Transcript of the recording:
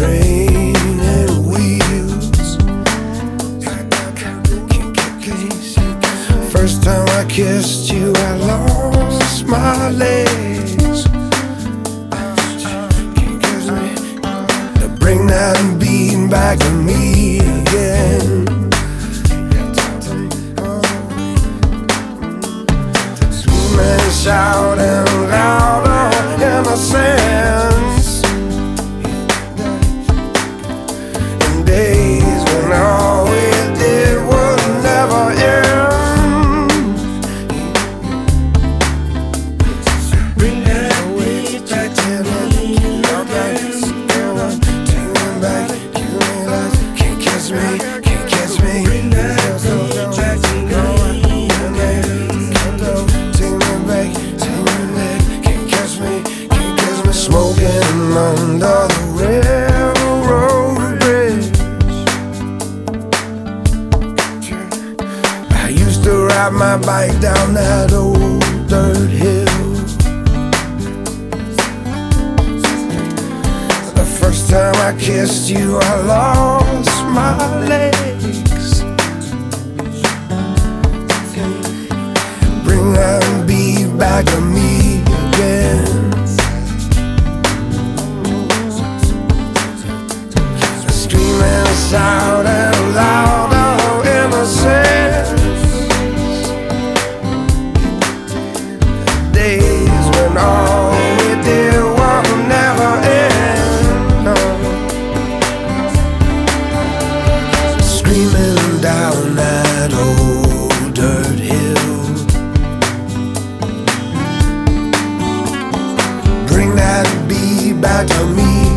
training wheels. First time I kissed you, I lost my legs. To bring that beat back to me again. Screaming, shouting louder innocence. In days when all we did was never end. Bring that beat back to me again. Can't catch me, can't catch me. Bring that beat back to me again. Take me back, can't catch me, can't catch me. Smoking under the railroad bridge. I used to ride my bike down that old dirt hill. The first time I kissed you, I lost my legs. Bring that beat back to me again. Screaming, shouting louder innocence. Days when all we did was never end. No. Screaming down that old dirt hill. Bring that beat back to me